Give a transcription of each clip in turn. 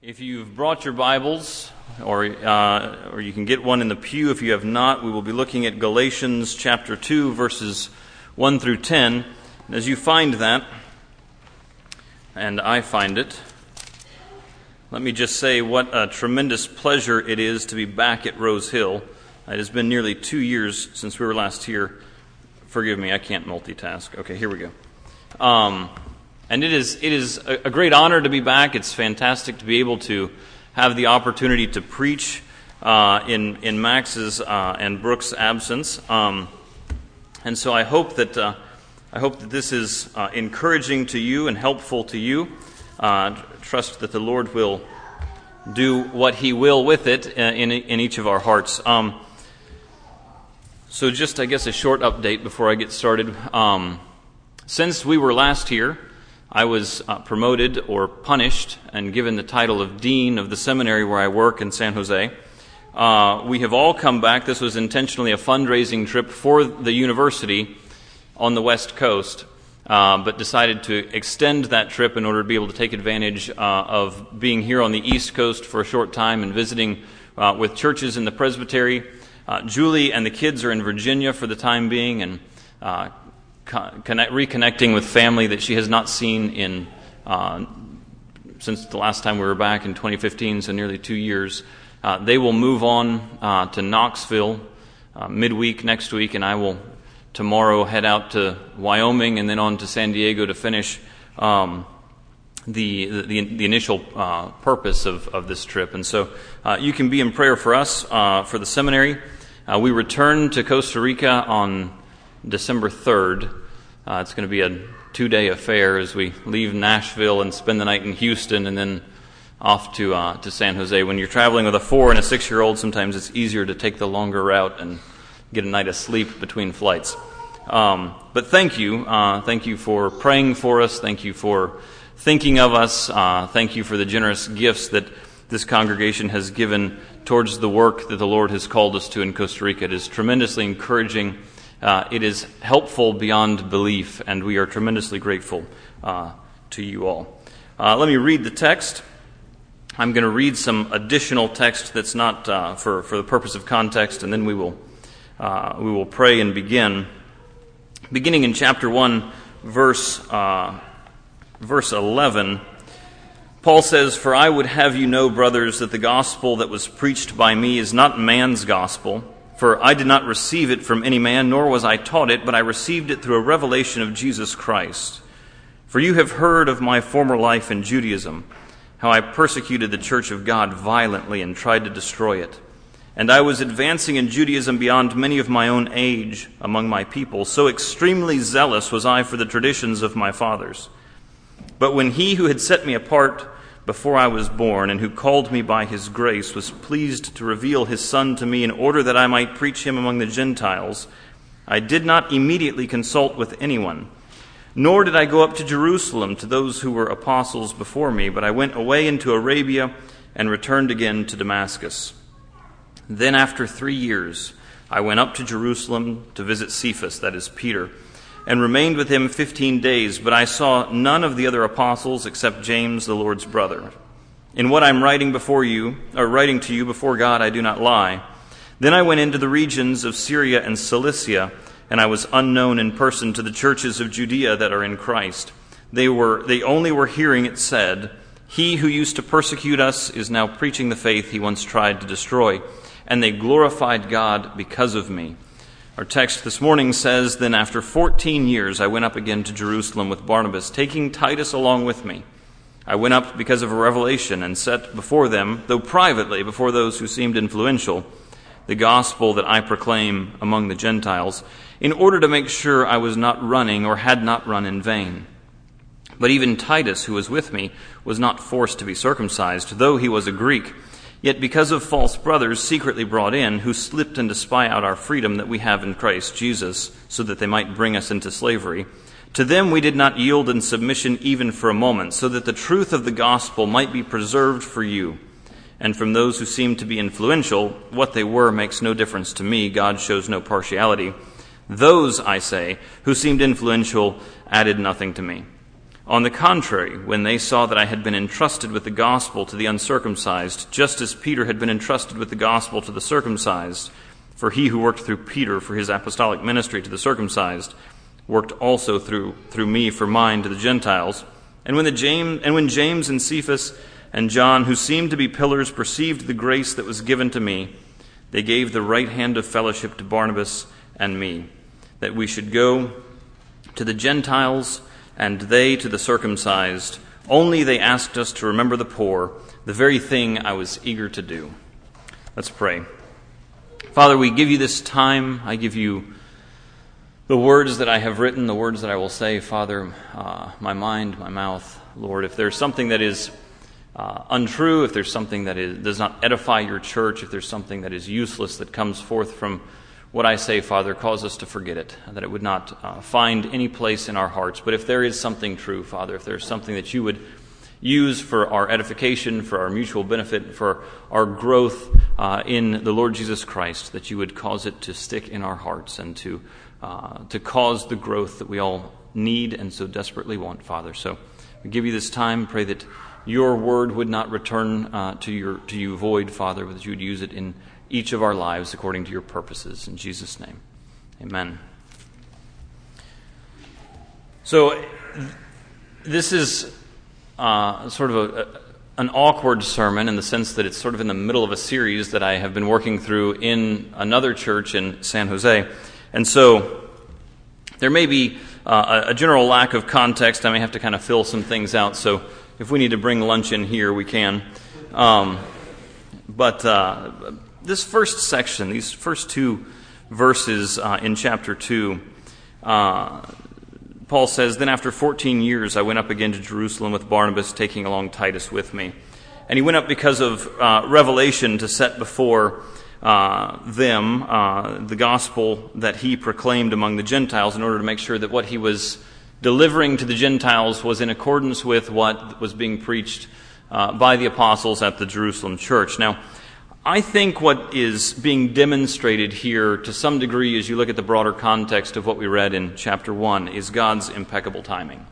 If you've brought your Bibles, or you can get one in the pew if you have not, we will be looking at Galatians chapter 2, verses 1 through 10. And as you find that, and I find it, let me just say what a tremendous pleasure it is to be back at Rose Hill. It has been nearly 2 years since we were last here. Forgive me, I can't multitask. Okay, here we go. And it is a great honor to be back. It's fantastic to be able to have the opportunity to preach in Max's and Brooks' absence. And so I hope that this is encouraging to you and helpful to you. Trust that the Lord will do what He will with it in each of our hearts. So just, I guess, a short update before I get started. Since we were last here, I was promoted or punished and given the title of Dean of the seminary where I work in San Jose. We have all come back. This was intentionally a fundraising trip for the university on the West Coast, but decided to extend that trip in order to be able to take advantage of being here on the East Coast for a short time and visiting with churches in the presbytery. Julie and the kids are in Virginia for the time being, and reconnecting with family that she has not seen since the last time we were back in 2015, so nearly 2 years. They will move on to Knoxville midweek next week, and I will tomorrow head out to Wyoming and then on to San Diego to finish the initial purpose of this trip. And so you can be in prayer for us, for the seminary. We return to Costa Rica on December 3rd. It's going to be a 2-day affair as we leave Nashville and spend the night in Houston and then off to San Jose. When you're traveling with a 4 and a 6-year-old, sometimes it's easier to take the longer route and get a night of sleep between flights. But thank you. Thank you for praying for us. Thank you for thinking of us. Thank you for the generous gifts that this congregation has given towards the work that the Lord has called us to in Costa Rica. It is tremendously encouraging. It is helpful beyond belief, and we are tremendously grateful to you all. Let me read the text. I'm going to read some additional text that's not for the purpose of context, and then we will pray and begin. Beginning in chapter 1, verse 11, Paul says, "For I would have you know, brothers, that the gospel that was preached by me is not man's gospel. For I did not receive it from any man, nor was I taught it, but I received it through a revelation of Jesus Christ. For you have heard of my former life in Judaism, how I persecuted the church of God violently and tried to destroy it. And I was advancing in Judaism beyond many of my own age among my people. So extremely zealous was I for the traditions of my fathers. But when he who had set me apart before I was born, and who called me by his grace, was pleased to reveal his Son to me in order that I might preach him among the Gentiles, I did not immediately consult with anyone, nor did I go up to Jerusalem to those who were apostles before me, but I went away into Arabia and returned again to Damascus. Then after 3 years I went up to Jerusalem to visit Cephas," that is Peter, "and remained with him 15 days, but I saw none of the other apostles except James, the Lord's brother. In what I'm writing to you before God, I do not lie. Then I went into the regions of Syria and Cilicia, and I was unknown in person to the churches of Judea that are in Christ. They only were hearing it said, 'He who used to persecute us is now preaching the faith he once tried to destroy,' and they glorified God because of me." Our text this morning says, "Then after 14 years I went up again to Jerusalem with Barnabas, taking Titus along with me. I went up because of a revelation and set before them, though privately before those who seemed influential, the gospel that I proclaim among the Gentiles, in order to make sure I was not running or had not run in vain. But even Titus, who was with me, was not forced to be circumcised, though he was a Greek, yet because of false brothers secretly brought in, who slipped in to spy out our freedom that we have in Christ Jesus, so that they might bring us into slavery, to them we did not yield in submission even for a moment, so that the truth of the gospel might be preserved for you. And from those who seemed to be influential, what they were makes no difference to me. God shows no partiality. Those, I say, who seemed influential added nothing to me. On the contrary, when they saw that I had been entrusted with the gospel to the uncircumcised, just as Peter had been entrusted with the gospel to the circumcised, for he who worked through Peter for his apostolic ministry to the circumcised worked also through me for mine to the Gentiles. And when James and Cephas and John, who seemed to be pillars, perceived the grace that was given to me, they gave the right hand of fellowship to Barnabas and me, that we should go to the Gentiles and they to the circumcised. Only they asked us to remember the poor, the very thing I was eager to do. Let's pray. Father, we give you this time. I give you the words that I have written, the words that I will say. Father, my mind, my mouth. Lord, if there's something that is untrue, if there's something that does not edify your church, if there's something that is useless that comes forth from what I say, Father, cause us to forget it, that it would not find any place in our hearts. But if there is something true, Father, if there's something that you would use for our edification, for our mutual benefit, for our growth in the Lord Jesus Christ, that you would cause it to stick in our hearts and to cause the growth that we all need and so desperately want, Father. So we give you this time. Pray that your word would not return to you void, Father, but that you would use it in each of our lives according to your purposes. In Jesus' name, amen. So this is sort of an awkward sermon in the sense that it's sort of in the middle of a series that I have been working through in another church in San Jose. And so there may be a general lack of context. I may have to kind of fill some things out. So if we need to bring lunch in here, we can. But this first section, these first two verses in chapter 2, Paul says, "Then after 14 years I went up again to Jerusalem with Barnabas, taking along Titus with me." And he went up because of revelation to set before them the gospel that he proclaimed among the Gentiles, in order to make sure that what he was delivering to the Gentiles was in accordance with what was being preached by the apostles at the Jerusalem church. Now, I think what is being demonstrated here to some degree, as you look at the broader context of what we read in chapter 1, is God's impeccable timing.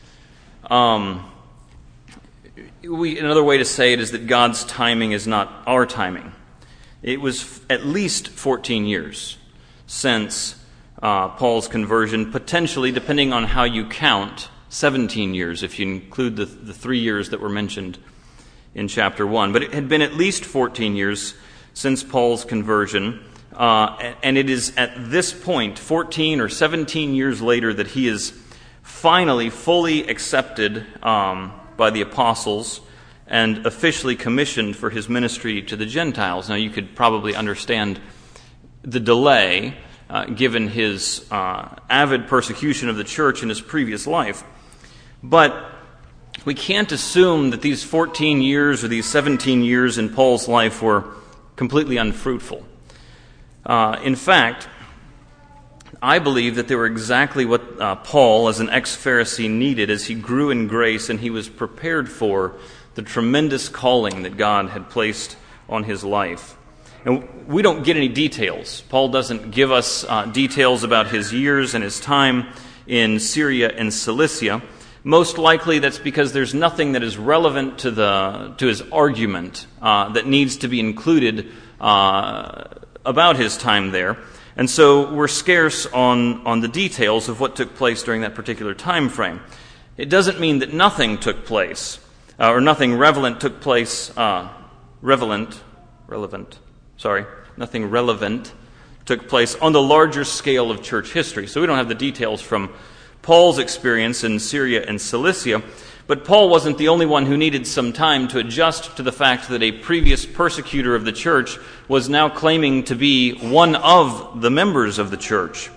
Another way to say it is that God's timing is not our timing. It was at least 14 years since Paul's conversion, potentially, depending on how you count, 17 years if you include the 3 years that were mentioned in chapter 1. But it had been at least 14 years since Paul's conversion, and it is at this point, 14 or 17 years later, that he is finally fully accepted by the apostles and officially commissioned for his ministry to the Gentiles. Now, you could probably understand the delay given his avid persecution of the church in his previous life. But we can't assume that these 14 years or these 17 years in Paul's life were completely unfruitful. In fact, I believe that they were exactly what Paul, as an ex-Pharisee, needed as he grew in grace and he was prepared for the tremendous calling that God had placed on his life. And we don't get any details. Paul doesn't give us details about his years and his time in Syria and Cilicia. Most likely that's because there's nothing that is relevant to his argument that needs to be included about his time there. And so we're scarce on the details of what took place during that particular time frame. It doesn't mean that nothing took place, or nothing relevant took place, nothing relevant took place on the larger scale of church history. So we don't have the details from Paul's experience in Syria and Cilicia, but Paul wasn't the only one who needed some time to adjust to the fact that a previous persecutor of the church was now claiming to be one of the members of the church.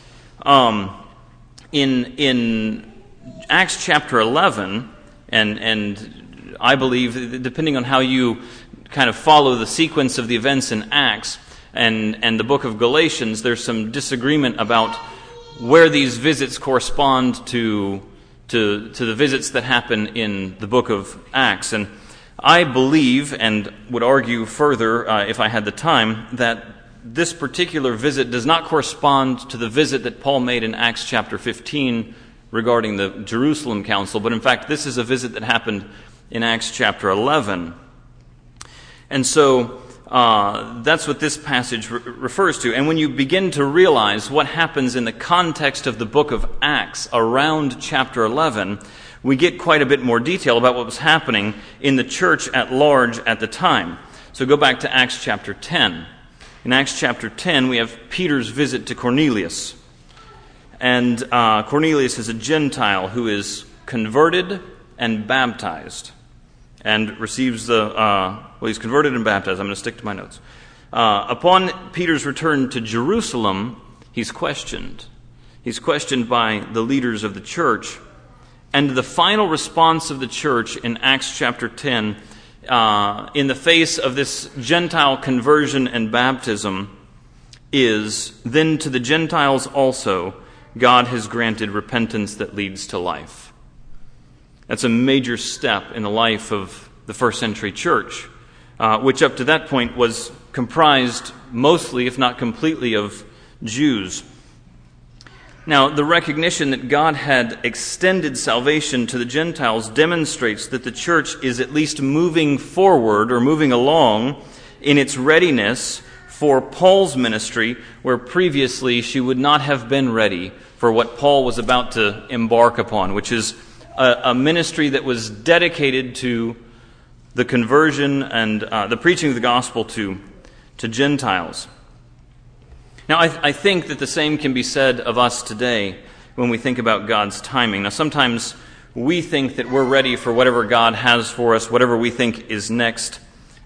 In Acts chapter 11, and I believe, depending on how you kind of follow the sequence of the events in Acts and the book of Galatians, there's some disagreement about where these visits correspond to the visits that happen in the book of Acts. And I believe, and would argue further if I had the time, that this particular visit does not correspond to the visit that Paul made in Acts chapter 15 regarding the Jerusalem Council, but in fact this is a visit that happened in Acts chapter 11. And so that's what this passage refers to. And when you begin to realize what happens in the context of the book of Acts around chapter 11, we get quite a bit more detail about what was happening in the church at large at the time. So go back to Acts chapter 10. In Acts chapter 10, we have Peter's visit to Cornelius. And Cornelius is a Gentile who is converted and baptized and receives he's converted and baptized. I'm going to stick to my notes. Upon Peter's return to Jerusalem, he's questioned. He's questioned by the leaders of the church. And the final response of the church in Acts chapter 10, in the face of this Gentile conversion and baptism, is, then to the Gentiles also, God has granted repentance that leads to life. That's a major step in the life of the first century church, which up to that point was comprised mostly, if not completely, of Jews. Now, the recognition that God had extended salvation to the Gentiles demonstrates that the church is at least moving forward or moving along in its readiness for Paul's ministry, where previously she would not have been ready for what Paul was about to embark upon, which is a ministry that was dedicated to the conversion and the preaching of the gospel to Gentiles. Now, I think that the same can be said of us today when we think about God's timing. Now, sometimes we think that we're ready for whatever God has for us, whatever we think is next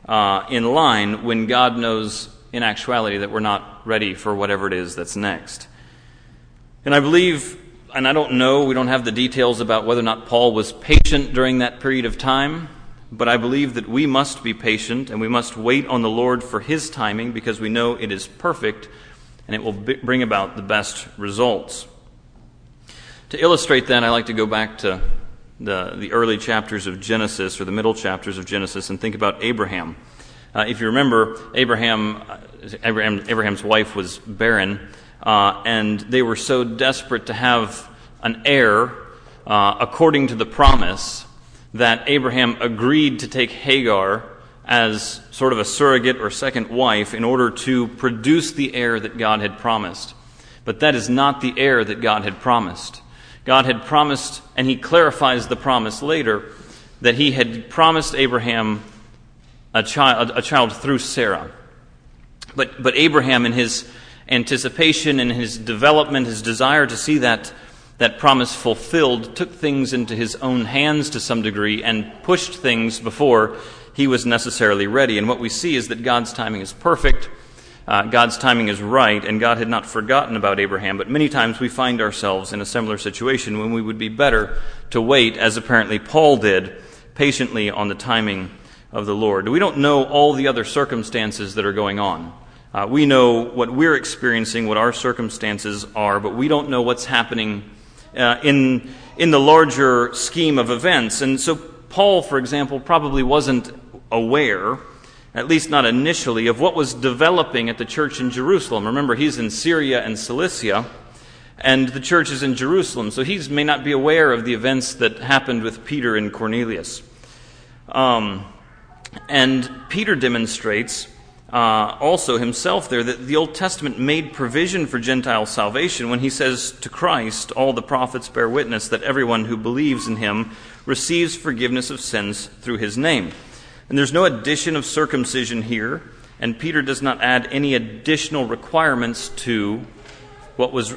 in line, when God knows in actuality that we're not ready for whatever it is that's next. And I believe, and I don't know, we don't have the details about whether or not Paul was patient during that period of time, but I believe that we must be patient and we must wait on the Lord for His timing, because we know it is perfect and it will bring about the best results. To illustrate that, I like to go back to the early chapters of Genesis, or the middle chapters of Genesis, and think about Abraham. If you remember, Abraham's wife was barren, and they were so desperate to have an heir according to the promise that Abraham agreed to take Hagar as sort of a surrogate or second wife in order to produce the heir that God had promised. But that is not the heir that God had promised. God had promised, and He clarifies the promise later, that He had promised Abraham a child through Sarah. But Abraham, in his anticipation and his development, his desire to see that promise fulfilled, took things into his own hands to some degree and pushed things before he was necessarily ready. And what we see is that God's timing is perfect, God's timing is right, and God had not forgotten about Abraham. But many times we find ourselves in a similar situation when we would be better to wait, as apparently Paul did, patiently on the timing of the Lord. We don't know all the other circumstances that are going on. We know what we're experiencing, what our circumstances are, but we don't know what's happening in the larger scheme of events. And so Paul, for example, probably wasn't aware, at least not initially, of what was developing at the church in Jerusalem. Remember, he's in Syria and Cilicia, and the church is in Jerusalem, so he may not be aware of the events that happened with Peter and Cornelius. And Peter demonstrates also himself there that the Old Testament made provision for Gentile salvation when he says to Christ, "All the prophets bear witness that everyone who believes in Him receives forgiveness of sins through His name." And there's no addition of circumcision here, and Peter does not add any additional requirements to what was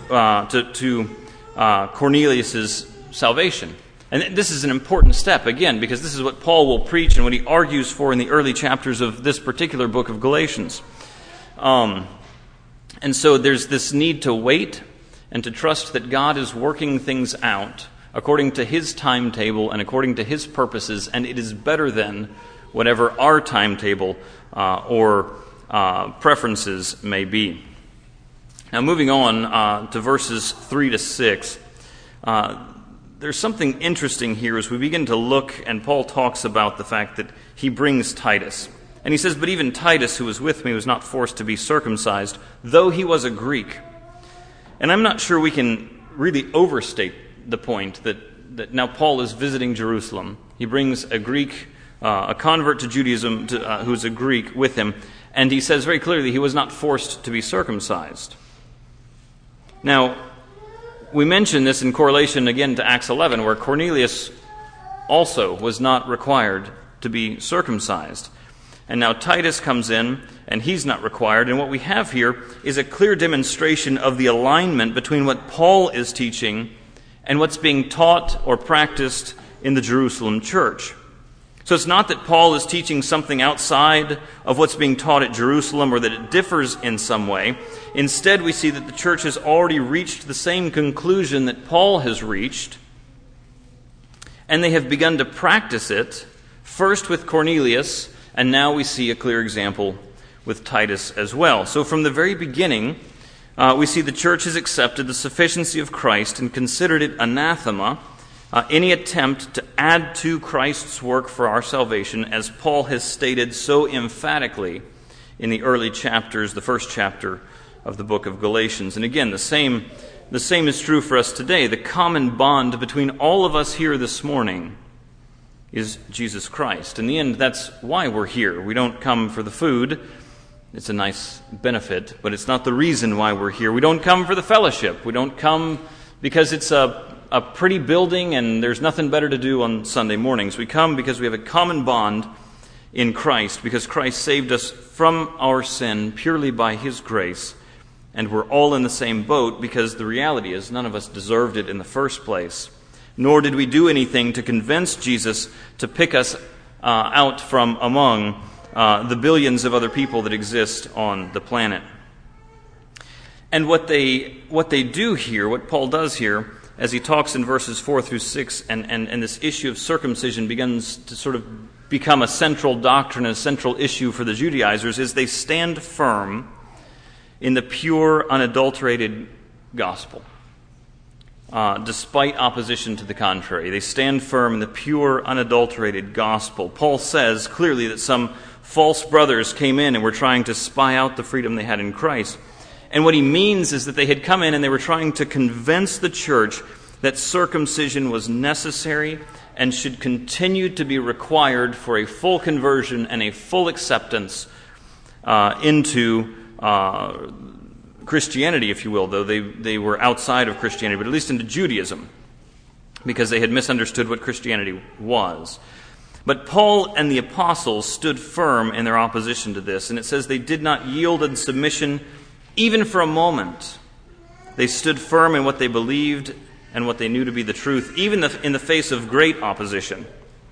Cornelius's salvation. And this is an important step, again, because this is what Paul will preach and what he argues for in the early chapters of this particular book of Galatians. And so there's this need to wait and to trust that God is working things out according to His timetable and according to His purposes, and it is better than whatever our timetable or preferences may be. Now, moving on to verses 3 to 6, there's something interesting here as we begin to look, and Paul talks about the fact that he brings Titus. And he says, "But even Titus, who was with me, was not forced to be circumcised, though he was a Greek." And I'm not sure we can really overstate the point that now Paul is visiting Jerusalem. He brings a Greek, a convert to Judaism, who's a Greek, with him, and he says very clearly he was not forced to be circumcised. Now, we mention this in correlation again to Acts 11, where Cornelius also was not required to be circumcised. And now Titus comes in, and he's not required. And what we have here is a clear demonstration of the alignment between what Paul is teaching and what's being taught or practiced in the Jerusalem church. So it's not that Paul is teaching something outside of what's being taught at Jerusalem or that it differs in some way. Instead, we see that the church has already reached the same conclusion that Paul has reached, and they have begun to practice it, first with Cornelius, and now we see a clear example with Titus as well. So from the very beginning, we see the church has accepted the sufficiency of Christ and considered it anathema, any attempt to add to Christ's work for our salvation, as Paul has stated so emphatically in the early chapters, the first chapter of the book of Galatians. And again, the same is true for us today. The common bond between all of us here this morning is Jesus Christ. In the end, that's why we're here. We don't come for the food. It's a nice benefit, but it's not the reason why we're here. We don't come for the fellowship. We don't come because it's a pretty building and there's nothing better to do on Sunday mornings. We come because we have a common bond in Christ, because Christ saved us from our sin purely by His grace, and we're all in the same boat because the reality is none of us deserved it in the first place, nor did we do anything to convince Jesus to pick us out from among the billions of other people that exist on the planet. And what they do here, what Paul does here, as he talks in verses 4 through 6, and this issue of circumcision begins to sort of become a central doctrine, a central issue for the Judaizers, is they stand firm in the pure, unadulterated gospel. Despite opposition to the contrary, they stand firm in the pure, unadulterated gospel. Paul says clearly that some false brothers came in and were trying to spy out the freedom they had in Christ. And what he means is that they had come in and they were trying to convince the church that circumcision was necessary and should continue to be required for a full conversion and a full acceptance into Christianity, if you will, though they were outside of Christianity, but at least into Judaism, because they had misunderstood what Christianity was. But Paul and the apostles stood firm in their opposition to this, and it says they did not yield in submission even for a moment. They stood firm in what they believed and what they knew to be the truth, even in the face of great opposition.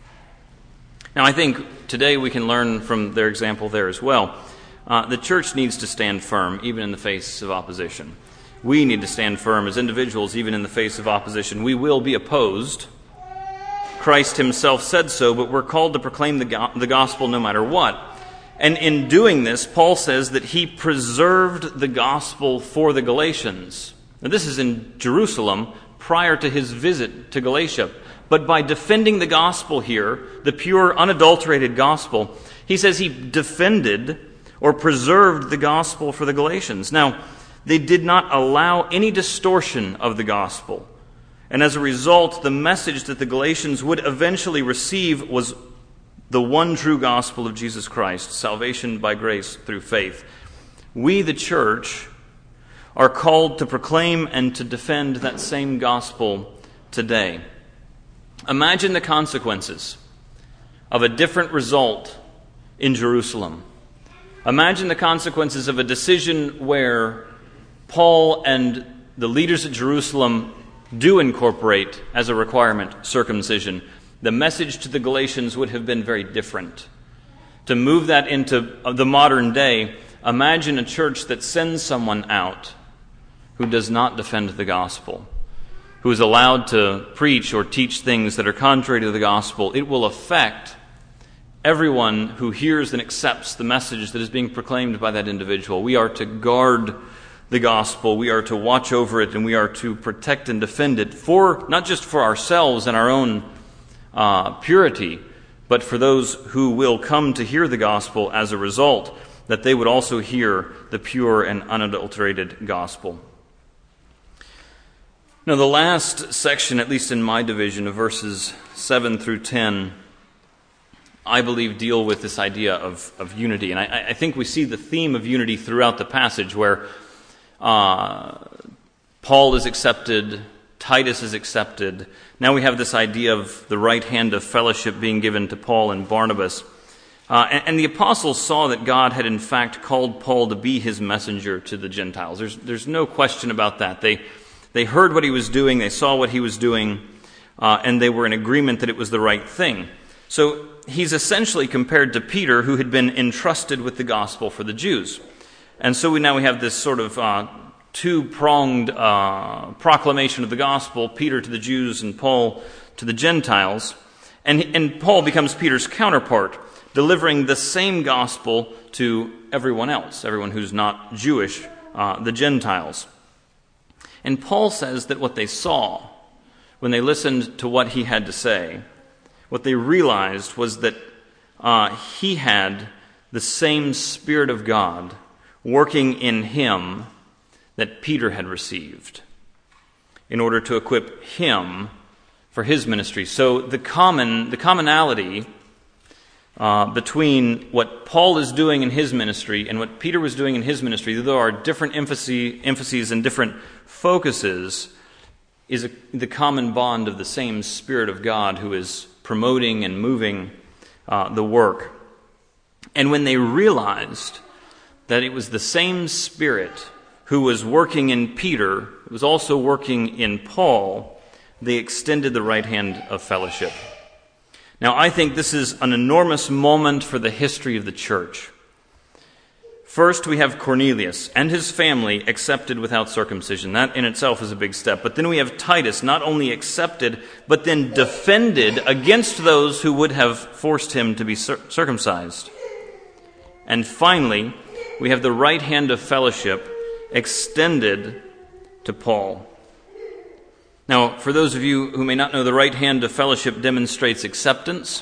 Now, I think today we can learn from their example there as well. The church needs to stand firm, even in the face of opposition. We need to stand firm as individuals, even in the face of opposition. We will be opposed. Christ himself said so, but we're called to proclaim the gospel no matter what. And in doing this, Paul says that he preserved the gospel for the Galatians. Now, this is in Jerusalem prior to his visit to Galatia. But by defending the gospel here, the pure, unadulterated gospel, he says he defended or preserved the gospel for the Galatians. Now, they did not allow any distortion of the gospel. And as a result, the message that the Galatians would eventually receive was the one true gospel of Jesus Christ, salvation by grace through faith. We, the church, are called to proclaim and to defend that same gospel today. Imagine the consequences of a different result in Jerusalem. Imagine the consequences of a decision where Paul and the leaders at Jerusalem do incorporate as a requirement circumcision. The message to the Galatians would have been very different. To move that into the modern day, imagine a church that sends someone out who does not defend the gospel, who is allowed to preach or teach things that are contrary to the gospel. It will affect everyone who hears and accepts the message that is being proclaimed by that individual. We are to guard the gospel, we are to watch over it, and we are to protect and defend it, for not just for ourselves and our own purity, but for those who will come to hear the gospel as a result, that they would also hear the pure and unadulterated gospel. Now, the last section, at least in my division, of verses 7 through 10, I believe deal with this idea of unity. And I think we see the theme of unity throughout the passage where Paul is accepted, Titus is accepted. Now we have this idea of the right hand of fellowship being given to Paul and Barnabas. And the apostles saw that God had in fact called Paul to be his messenger to the Gentiles. There's no question about that. They heard what he was doing, they saw what he was doing, and they were in agreement that it was the right thing. So he's essentially compared to Peter, who had been entrusted with the gospel for the Jews. And so we have this sort of two-pronged proclamation of the gospel, Peter to the Jews and Paul to the Gentiles. And Paul becomes Peter's counterpart, delivering the same gospel to everyone else, everyone who's not Jewish, the Gentiles. And Paul says that what they saw when they listened to what he had to say, what they realized was that he had the same Spirit of God working in him that Peter had received in order to equip him for his ministry. So the commonality between what Paul is doing in his ministry and what Peter was doing in his ministry, though there are different emphases and different focuses, is the common bond of the same Spirit of God who is promoting and moving the work. And when they realized that it was the same Spirit who was working in Peter, who was also working in Paul, they extended the right hand of fellowship. Now, I think this is an enormous moment for the history of the church. First, we have Cornelius and his family accepted without circumcision. That in itself is a big step. But then we have Titus, not only accepted, but then defended against those who would have forced him to be circumcised. And finally, we have the right hand of fellowship extended to Paul. Now, for those of you who may not know, the right hand of fellowship demonstrates acceptance.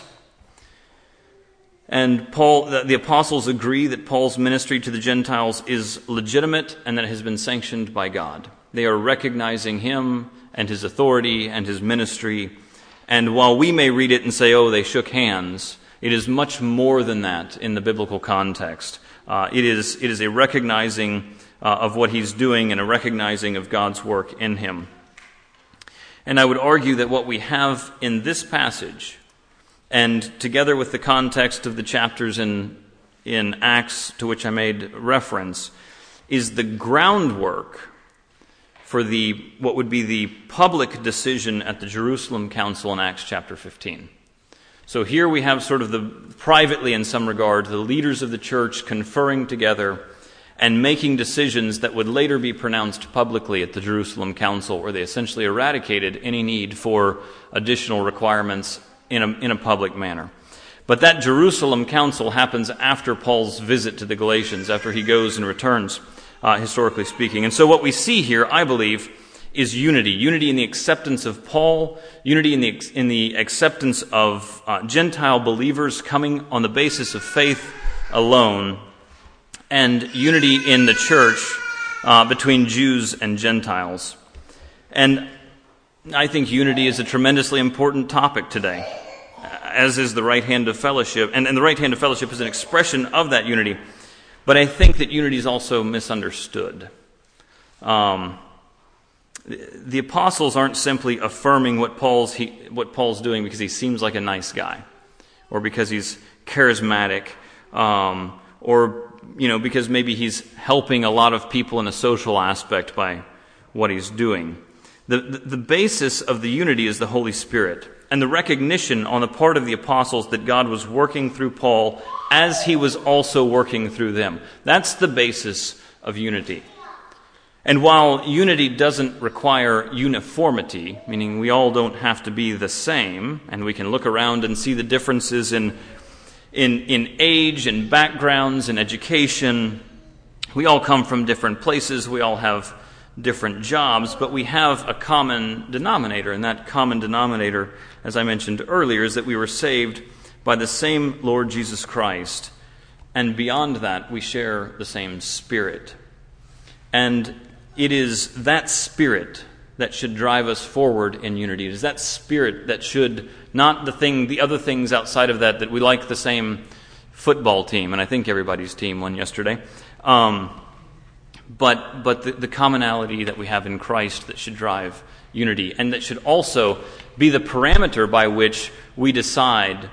And the apostles agree that Paul's ministry to the Gentiles is legitimate and that it has been sanctioned by God. They are recognizing him and his authority and his ministry. And while we may read it and say, oh, they shook hands, it is much more than that in the biblical context. It is a recognizing of what he's doing and a recognizing of God's work in him. And I would argue that what we have in this passage, and together with the context of the chapters in Acts to which I made reference, is the groundwork for what would be the public decision at the Jerusalem Council in Acts chapter 15. So here we have sort of privately in some regard, the leaders of the church conferring together and making decisions that would later be pronounced publicly at the Jerusalem Council, where they essentially eradicated any need for additional requirements in a public manner. But that Jerusalem Council happens after Paul's visit to the Galatians, after he goes and returns, historically speaking. And so what we see here, I believe, is unity. Unity in the acceptance of Paul, unity in the acceptance of Gentile believers coming on the basis of faith alone, and unity in the church between Jews and Gentiles. And I think unity is a tremendously important topic today, as is the right hand of fellowship. And the right hand of fellowship is an expression of that unity. But I think that unity is also misunderstood. The apostles aren't simply affirming what Paul's doing because he seems like a nice guy, or because he's charismatic, or because maybe he's helping a lot of people in a social aspect by what he's doing. The basis of the unity is the Holy Spirit, and the recognition on the part of the apostles that God was working through Paul as he was also working through them. That's the basis of unity. And while unity doesn't require uniformity, meaning we all don't have to be the same, and we can look around and see the differences in age and backgrounds and education. We all come from different places. We all have different jobs, but we have a common denominator. And that common denominator, as I mentioned earlier, is that we were saved by the same Lord Jesus Christ. And beyond that, we share the same Spirit. And it is that Spirit that should drive us forward in unity. It is that Spirit that should, not the other things outside of that we like the same football team, and I think everybody's team won yesterday, but the commonality that we have in Christ that should drive unity, and that should also be the parameter by which we decide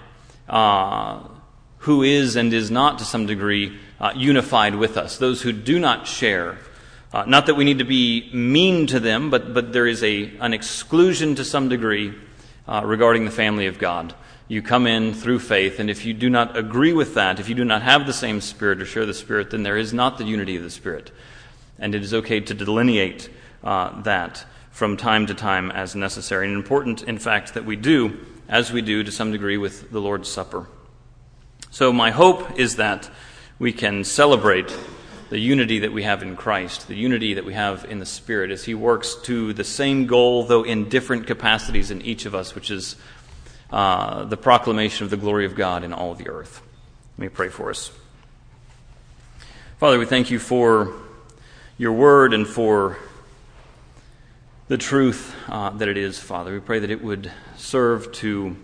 who is and is not, to some degree, unified with us. Those who do not share. Not that we need to be mean to them, but there is an exclusion to some degree regarding the family of God. You come in through faith, and if you do not agree with that, if you do not have the same Spirit or share the Spirit, then there is not the unity of the Spirit. And it is okay to delineate that from time to time as necessary. And important, in fact, that we do, as we do to some degree with the Lord's Supper. So my hope is that we can celebrate the unity that we have in Christ, the unity that we have in the Spirit as He works to the same goal, though in different capacities in each of us, which is the proclamation of the glory of God in all the earth. Let me pray for us. Father, we thank You for Your Word and for the truth that it is, Father. We pray that it would serve to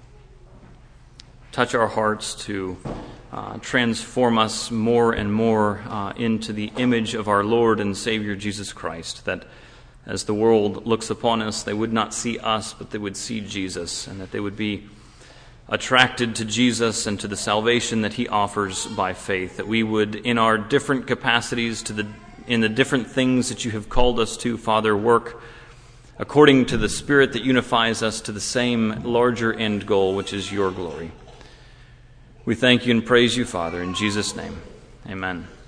touch our hearts, to transform us more and more into the image of our Lord and Savior Jesus Christ, that as the world looks upon us, they would not see us, but they would see Jesus, and that they would be attracted to Jesus and to the salvation that He offers by faith, that we would, in our different capacities, in the different things that You have called us to, Father, work according to the Spirit that unifies us to the same larger end goal, which is Your glory. We thank You and praise You, Father, in Jesus' name. Amen.